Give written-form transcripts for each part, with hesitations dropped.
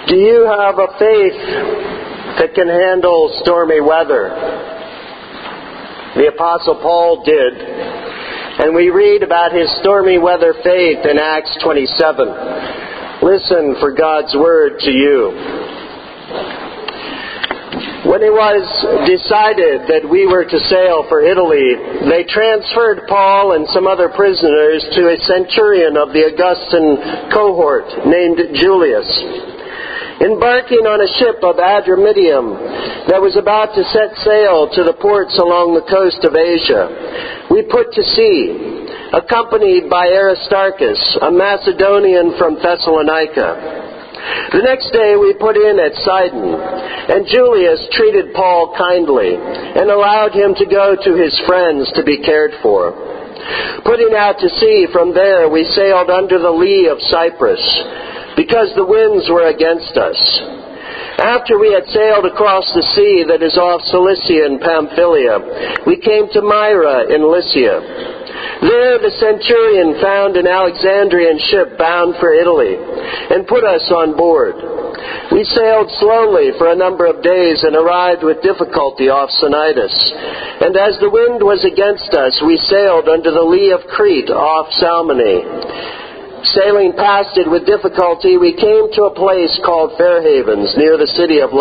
Do you have a faith that can handle stormy weather? The Apostle Paul did. And we read about his stormy weather faith in Acts 27. Listen for God's word to you. When it was decided that we were to sail for Italy, they transferred Paul and some other prisoners to a centurion of the Augustan cohort named Julius. Embarking on a ship of Adramyttium that was about to set sail to the ports along the coast of Asia, we put to sea, accompanied by Aristarchus, a Macedonian from Thessalonica. The next day we put in at Sidon, and Julius treated Paul kindly and allowed him to go to his friends to be cared for. Putting out to sea from there, we sailed under the lee of Cyprus, because the winds were against us. After we had sailed across the sea that is off Cilicia and Pamphylia, we came to Myra in Lycia. There the centurion found an Alexandrian ship bound for Italy, and put us on board. We sailed slowly for a number of days and arrived with difficulty off Cnidus. And as the wind was against us, we sailed under the lee of Crete off Salmone. Sailing past it with difficulty, we came to a place called Fair Havens, near the city of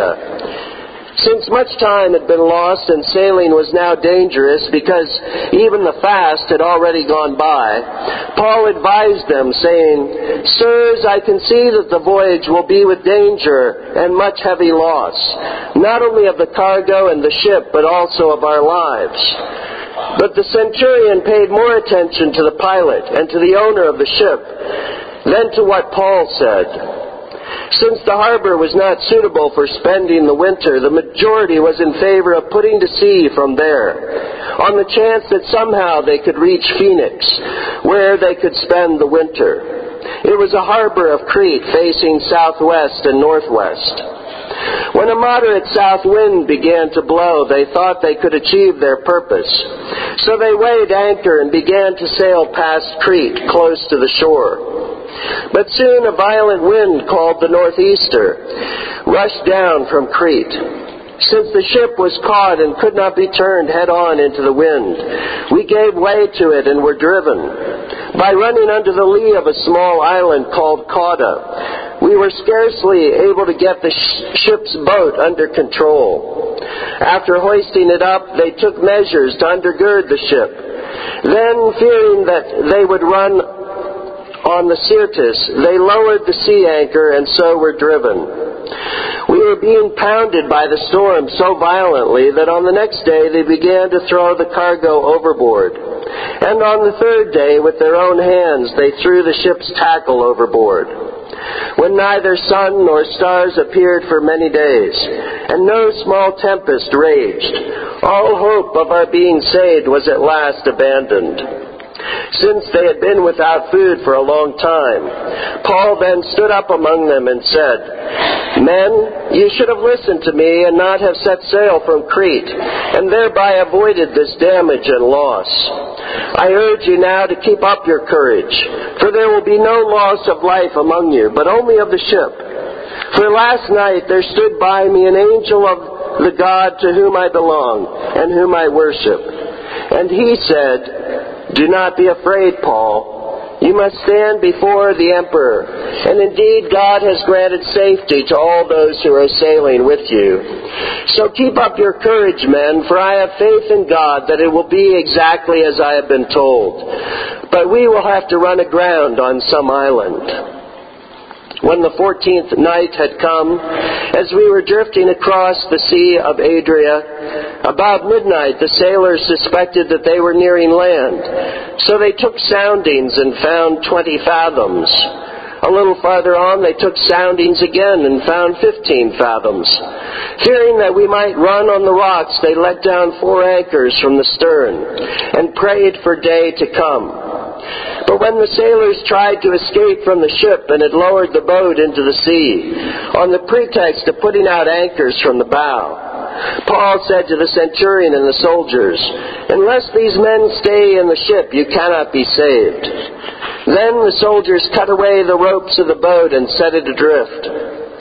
Lasea. Since much time had been lost and sailing was now dangerous because even the fast had already gone by, Paul advised them, saying, "Sirs, I can see that the voyage will be with danger and much heavy loss, not only of the cargo and the ship, but also of our lives." But the centurion paid more attention to the pilot and to the owner of the ship than to what Paul said. Since the harbor was not suitable for spending the winter, the majority was in favor of putting to sea from there, on the chance that somehow they could reach Phoenix, where they could spend the winter. It was a harbor of Crete facing southwest and northwest. When a moderate south wind began to blow, they thought they could achieve their purpose. So they weighed anchor and began to sail past Crete, close to the shore. But soon a violent wind called the northeaster rushed down from Crete. Since the ship was caught and could not be turned head-on into the wind, we gave way to it and were driven. By running under the lee of a small island called Cauda, we were scarcely able to get the ship's boat under control. After hoisting it up, they took measures to undergird the ship. Then, fearing that they would run on the Syrtis, they lowered the sea anchor and so were driven. We were being pounded by the storm so violently that on the next day they began to throw the cargo overboard. And on the third day, with their own hands, they threw the ship's tackle overboard. When neither sun nor stars appeared for many days, and no small tempest raged, all hope of our being saved was at last abandoned. Since they had been without food for a long time, Paul then stood up among them and said, "Men, you should have listened to me and not have set sail from Crete, and thereby avoided this damage and loss. I urge you now to keep up your courage, for there will be no loss of life among you, but only of the ship. For last night there stood by me an angel of the God to whom I belong and whom I worship. And he said, 'Do not be afraid, Paul. You must stand before the emperor. And indeed, God has granted safety to all those who are sailing with you. So keep up your courage, men, for I have faith in God that it will be exactly as I have been told. But we will have to run aground on some island.' When the 14th night had come, as we were drifting across the Sea of Adria, about midnight the sailors suspected that they were nearing land. So they took soundings and found 20 fathoms. A little farther on they took soundings again and found 15 fathoms. Fearing that we might run on the rocks, they let down 4 anchors from the stern and prayed for day to come. But when the sailors tried to escape from the ship and had lowered the boat into the sea, on the pretext of putting out anchors from the bow, Paul said to the centurion and the soldiers, 'Unless these men stay in the ship, you cannot be saved.' Then the soldiers cut away the ropes of the boat and set it adrift.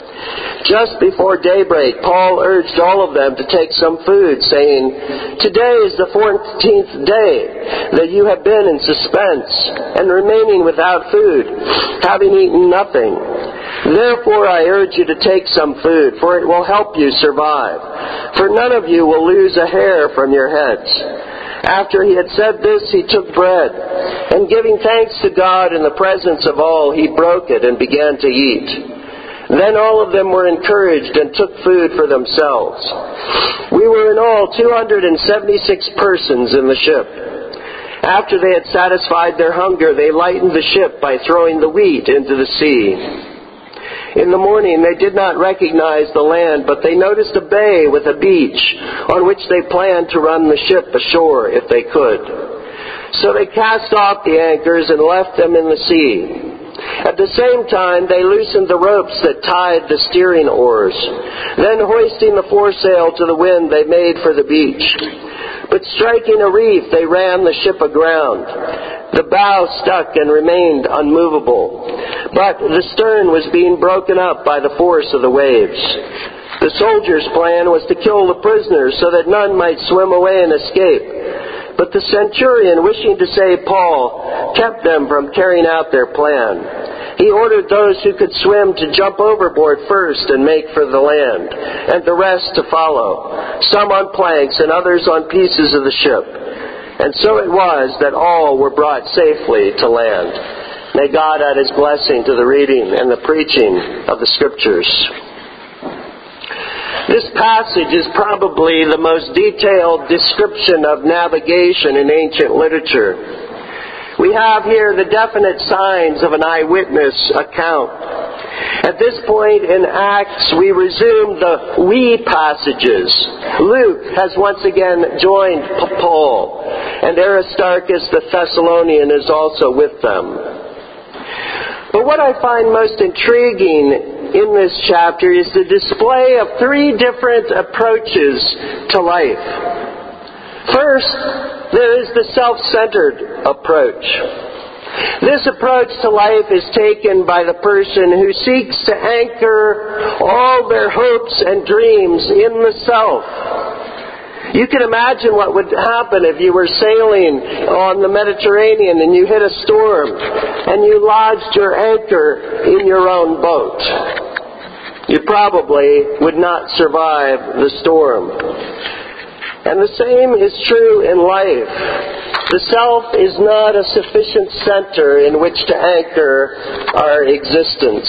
Just before daybreak, Paul urged all of them to take some food, saying, "Today is the 14th day that you have been in suspense and remaining without food, having eaten nothing. Therefore I urge you to take some food, for it will help you survive. For none of you will lose a hair from your heads." After he had said this, he took bread, and giving thanks to God in the presence of all, he broke it and began to eat. Then all of them were encouraged and took food for themselves. We were in all 276 persons in the ship. After they had satisfied their hunger, they lightened the ship by throwing the wheat into the sea. In the morning they did not recognize the land, but they noticed a bay with a beach on which they planned to run the ship ashore if they could. So they cast off the anchors and left them in the sea. At the same time they loosened the ropes that tied the steering oars. Then hoisting the foresail to the wind, they made for the beach. But striking a reef, they ran the ship aground. The bow stuck and remained unmovable, but the stern was being broken up by the force of the waves. The soldiers' plan was to kill the prisoners so that none might swim away and escape. But the centurion, wishing to save Paul, kept them from carrying out their plan. He ordered those who could swim to jump overboard first and make for the land, and the rest to follow, some on planks and others on pieces of the ship. And so it was that all were brought safely to land. May God add His blessing to the reading and the preaching of the Scriptures. This passage is probably the most detailed description of navigation in ancient literature. We have here the definite signs of an eyewitness account. At this point in Acts, we resume the we passages. Luke has once again joined Paul, and Aristarchus the Thessalonian is also with them. But what I find most intriguing in this chapter is the display of three different approaches to life. First, there is the self-centered approach. This approach to life is taken by the person who seeks to anchor all their hopes and dreams in the self. You can imagine what would happen if you were sailing on the Mediterranean and you hit a storm and you lodged your anchor in your own boat. You probably would not survive the storm. And the same is true in life. The self is not a sufficient center in which to anchor our existence.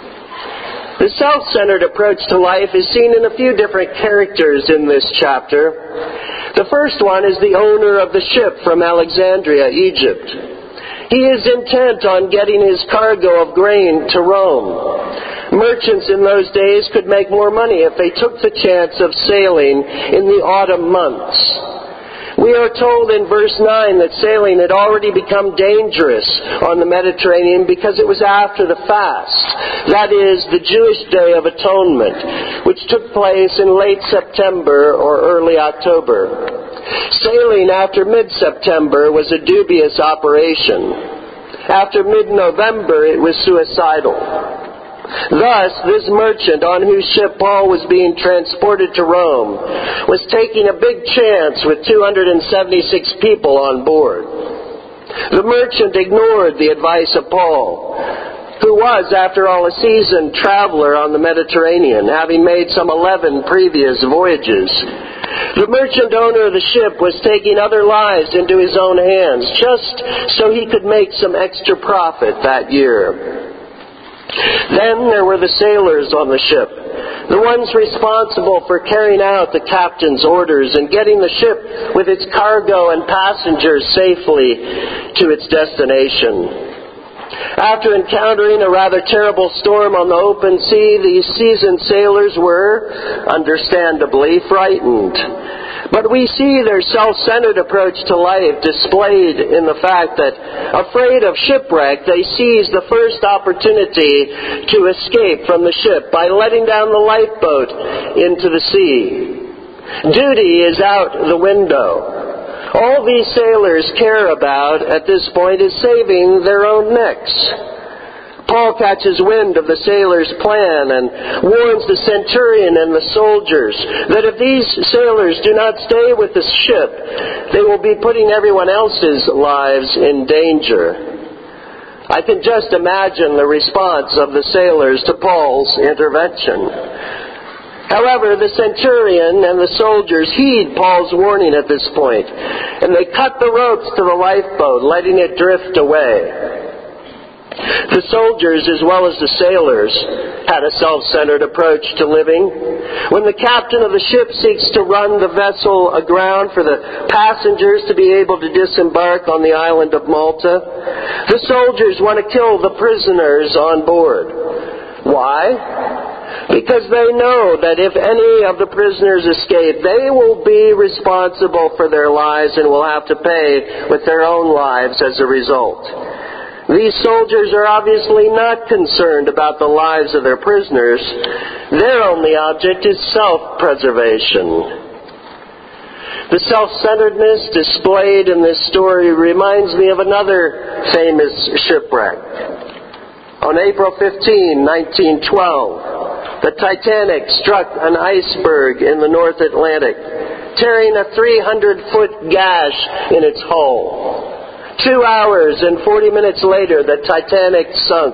The self-centered approach to life is seen in a few different characters in this chapter. The first one is the owner of the ship from Alexandria, Egypt. He is intent on getting his cargo of grain to Rome. Merchants in those days could make more money if they took the chance of sailing in the autumn months. We are told in verse 9 that sailing had already become dangerous on the Mediterranean because it was after the fast. That is, the Jewish Day of Atonement, which took place in late September or early October. Sailing after mid-September was a dubious operation. After mid-November, it was suicidal. Thus, this merchant on whose ship Paul was being transported to Rome was taking a big chance with 276 people on board. The merchant ignored the advice of Paul, who was, after all, a seasoned traveler on the Mediterranean, having made some 11 previous voyages. The merchant owner of the ship was taking other lives into his own hands just so he could make some extra profit that year. Then there were the sailors on the ship, the ones responsible for carrying out the captain's orders and getting the ship with its cargo and passengers safely to its destination. After encountering a rather terrible storm on the open sea, these seasoned sailors were, understandably, frightened. But we see their self-centered approach to life displayed in the fact that, afraid of shipwreck, they seized the first opportunity to escape from the ship by letting down the lifeboat into the sea. Duty is out the window. All these sailors care about at this point is saving their own necks. Paul catches wind of the sailors' plan and warns the centurion and the soldiers that if these sailors do not stay with the ship, they will be putting everyone else's lives in danger. I can just imagine the response of the sailors to Paul's intervention. However, the centurion and the soldiers heed Paul's warning at this point, and they cut the ropes to the lifeboat, letting it drift away. The soldiers, as well as the sailors, had a self-centered approach to living. When the captain of the ship seeks to run the vessel aground for the passengers to be able to disembark on the island of Malta, the soldiers want to kill the prisoners on board. Why? Because they know that if any of the prisoners escape, they will be responsible for their lives and will have to pay with their own lives as a result. These soldiers are obviously not concerned about the lives of their prisoners. Their only object is self-preservation. The self-centeredness displayed in this story reminds me of another famous shipwreck. On April 15, 1912, the Titanic struck an iceberg in the North Atlantic, tearing a 300-foot gash in its hull. 2 hours and 40 minutes later, the Titanic sunk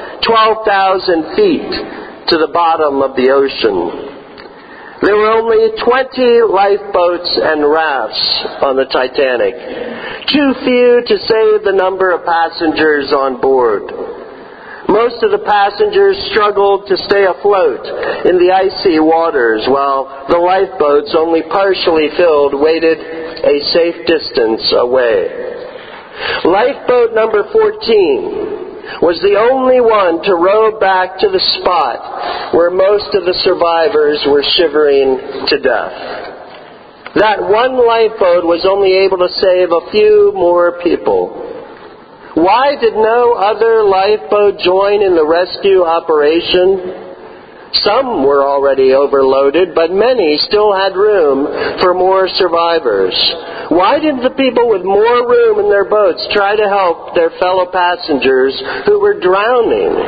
12,000 feet to the bottom of the ocean. There were only 20 lifeboats and rafts on the Titanic, too few to save the number of passengers on board. Most of the passengers struggled to stay afloat in the icy waters, while the lifeboats, only partially filled, waited a safe distance away. Lifeboat number 14 was the only one to row back to the spot where most of the survivors were shivering to death. That one lifeboat was only able to save a few more people. Why did no other lifeboat join in the rescue operation? Some were already overloaded, but many still had room for more survivors. Why didn't the people with more room in their boats try to help their fellow passengers who were drowning?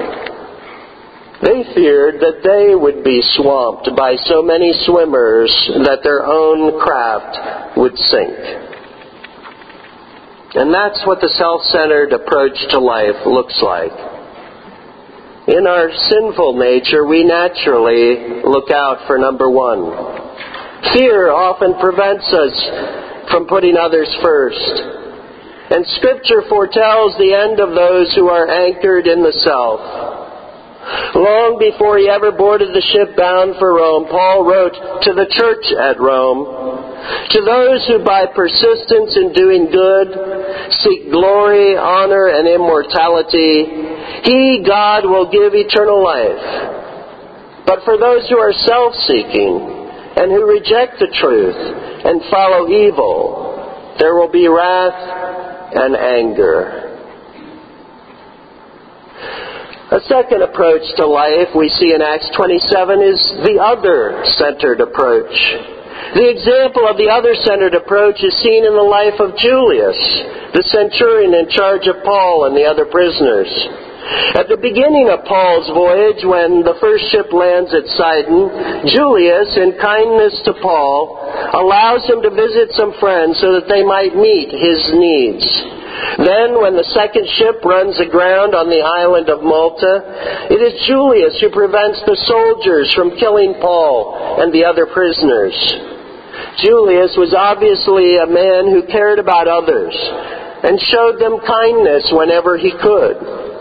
They feared that they would be swamped by so many swimmers that their own craft would sink. And that's what the self-centered approach to life looks like. In our sinful nature, we naturally look out for number one. Fear often prevents us from putting others first. And Scripture foretells the end of those who are anchored in the self. Long before he ever boarded the ship bound for Rome, Paul wrote to the church at Rome, "To those who by persistence in doing good seek glory, honor, and immortality, He, God, will give eternal life. But for those who are self-seeking and who reject the truth and follow evil, there will be wrath and anger." A second approach to life we see in Acts 27 is the other-centered approach. The example of the other-centered approach is seen in the life of Julius, the centurion in charge of Paul and the other prisoners. At the beginning of Paul's voyage, when the first ship lands at Sidon, Julius, in kindness to Paul, allows him to visit some friends so that they might meet his needs. Then, when the second ship runs aground on the island of Malta, it is Julius who prevents the soldiers from killing Paul and the other prisoners. Julius was obviously a man who cared about others and showed them kindness whenever he could.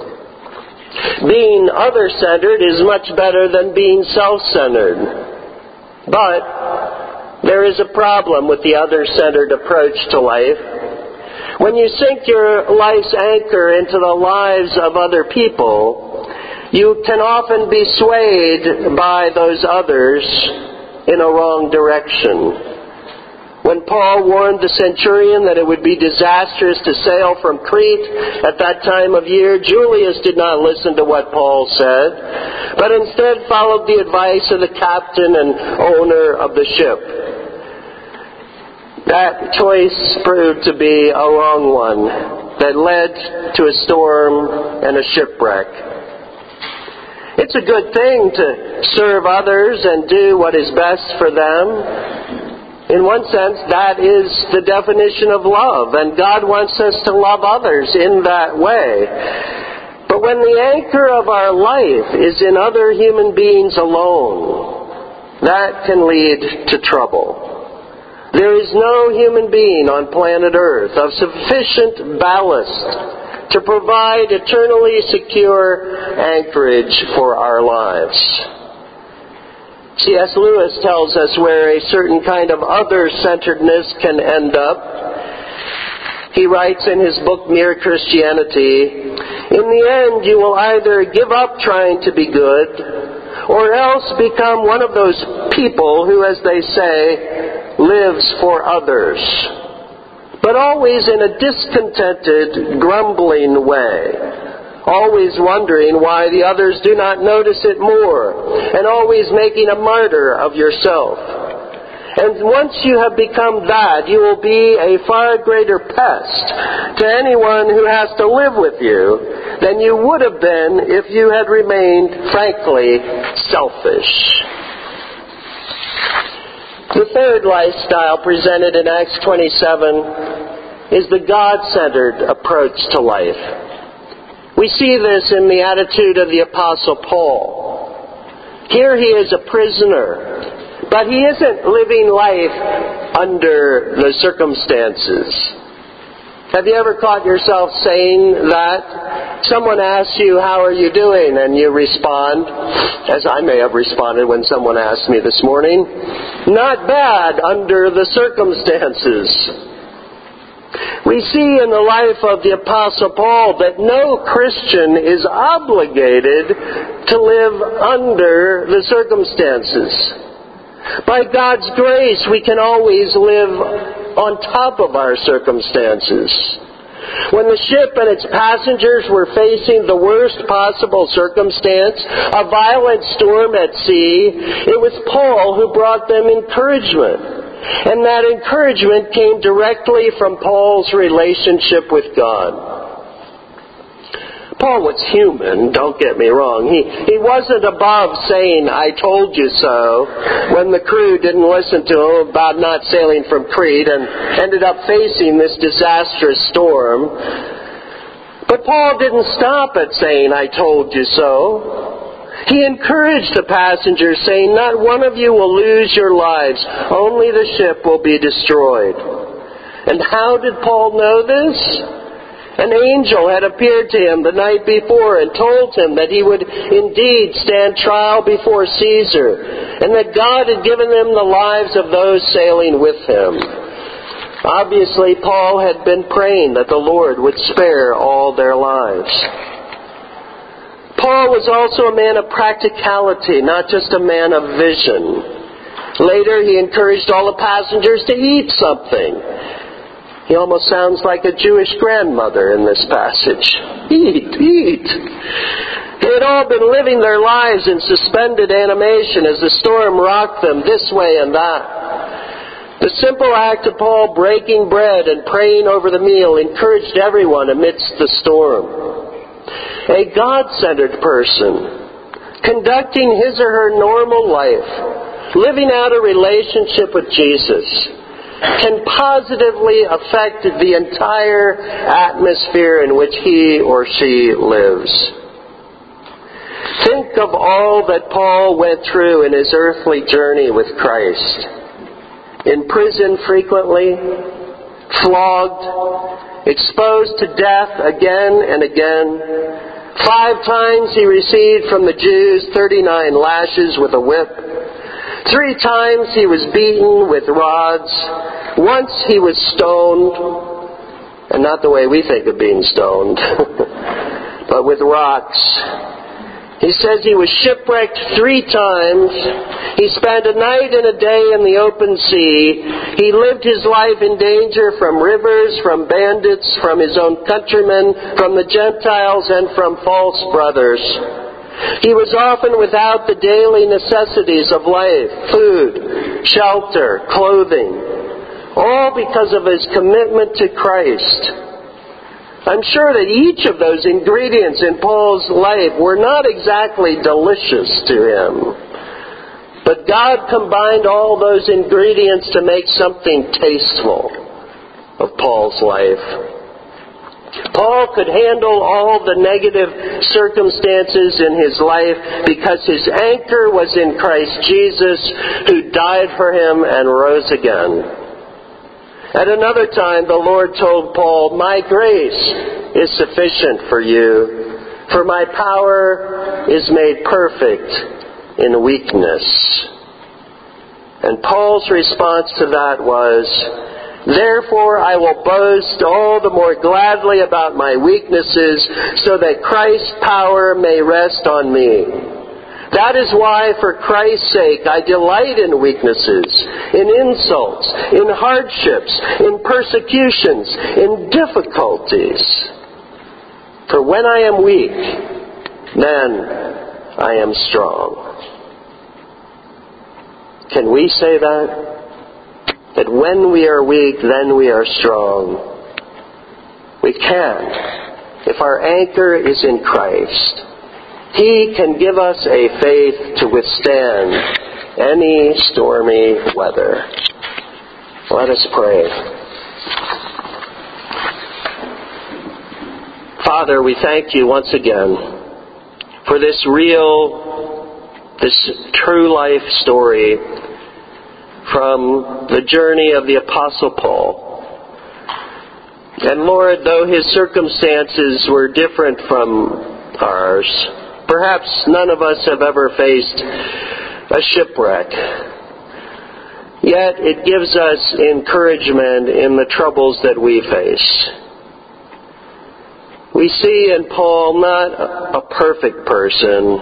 Being other-centered is much better than being self-centered. But there is a problem with the other-centered approach to life. When you sink your life's anchor into the lives of other people, you can often be swayed by those others in a wrong direction. When Paul warned the centurion that it would be disastrous to sail from Crete at that time of year, Julius did not listen to what Paul said, but instead followed the advice of the captain and owner of the ship. That choice proved to be a wrong one that led to a storm and a shipwreck. It's a good thing to serve others and do what is best for them. In one sense, that is the definition of love, and God wants us to love others in that way. But when the anchor of our life is in other human beings alone, that can lead to trouble. There is no human being on planet Earth of sufficient ballast to provide eternally secure anchorage for our lives. C.S. Lewis tells us where a certain kind of other-centeredness can end up. He writes in his book, Mere Christianity, "In the end, you will either give up trying to be good, or else become one of those people who, as they say, lives for others, but always in a discontented, grumbling way, always wondering why the others do not notice it more, and always making a martyr of yourself. And once you have become that, you will be a far greater pest to anyone who has to live with you than you would have been if you had remained, frankly, selfish." The third lifestyle presented in Acts 27 is the God-centered approach to life. We see this in the attitude of the Apostle Paul. Here he is a prisoner, but he isn't living life under the circumstances. Have you ever caught yourself saying that? Someone asks you, "How are you doing?" And you respond, as I may have responded when someone asked me this morning, "Not bad under the circumstances." We see in the life of the Apostle Paul that no Christian is obligated to live under the circumstances. By God's grace, we can always live on top of our circumstances. When the ship and its passengers were facing the worst possible circumstance, a violent storm at sea, it was Paul who brought them encouragement. And that encouragement came directly from Paul's relationship with God. Paul was human, don't get me wrong. He wasn't above saying, "I told you so," when the crew didn't listen to him about not sailing from Crete and ended up facing this disastrous storm. But Paul didn't stop at saying, "I told you so." He encouraged the passengers, saying, "Not one of you will lose your lives. Only the ship will be destroyed." And how did Paul know this? An angel had appeared to him the night before and told him that he would indeed stand trial before Caesar, and that God had given him the lives of those sailing with him. Obviously, Paul had been praying that the Lord would spare all their lives. Paul was also a man of practicality, not just a man of vision. Later, he encouraged all the passengers to eat something. He almost sounds like a Jewish grandmother in this passage. Eat, eat. They had all been living their lives in suspended animation as the storm rocked them this way and that. The simple act of Paul breaking bread and praying over the meal encouraged everyone amidst the storm. A God-centered person, conducting his or her normal life, living out a relationship with Jesus, can positively affect the entire atmosphere in which he or she lives. Think of all that Paul went through in his earthly journey with Christ. In prison frequently, flogged, exposed to death again and again. 5 times he received from the Jews 39 lashes with a whip. 3 times he was beaten with rods. Once he was stoned, and not the way we think of being stoned, but with rocks. He says he was shipwrecked 3 times. He spent a night and a day in the open sea. He lived his life in danger from rivers, from bandits, from his own countrymen, from the Gentiles, and from false brothers. He was often without the daily necessities of life, food, shelter, clothing, all because of his commitment to Christ. I'm sure that each of those ingredients in Paul's life were not exactly delicious to him. But God combined all those ingredients to make something tasteful of Paul's life. Paul could handle all the negative circumstances in his life because his anchor was in Christ Jesus, who died for him and rose again. At another time, the Lord told Paul, "My grace is sufficient for you, for my power is made perfect in weakness." And Paul's response to that was, "Therefore I will boast all the more gladly about my weaknesses, so that Christ's power may rest on me. That is why, for Christ's sake, I delight in weaknesses, in insults, in hardships, in persecutions, in difficulties. For when I am weak, then I am strong." Can we say that? That when we are weak, then we are strong? We can, if our anchor is in Christ. He can give us a faith to withstand any stormy weather. Let us pray. Father, we thank you once again for this true life story from the journey of the Apostle Paul. And Lord, though his circumstances were different from ours, perhaps none of us have ever faced a shipwreck. Yet it gives us encouragement in the troubles that we face. We see in Paul not a perfect person,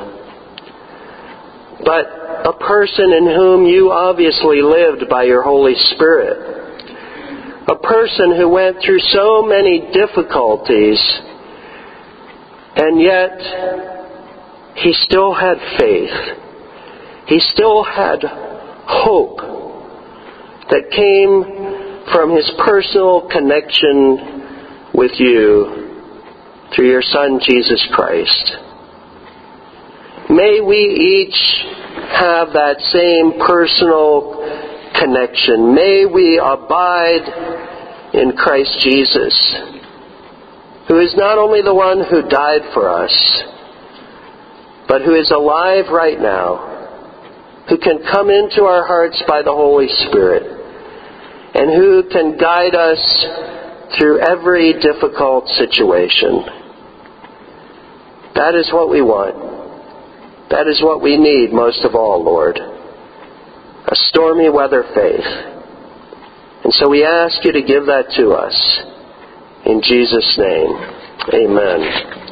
but a person in whom you obviously lived by your Holy Spirit. A person who went through so many difficulties, and yet he still had faith. He still had hope that came from his personal connection with you through your Son, Jesus Christ. May we each have that same personal connection. May we abide in Christ Jesus, who is not only the one who died for us, but who is alive right now, who can come into our hearts by the Holy Spirit, and who can guide us through every difficult situation. That is what we want. That is what we need most of all, Lord. A stormy weather faith. And so we ask you to give that to us. In Jesus' name, amen.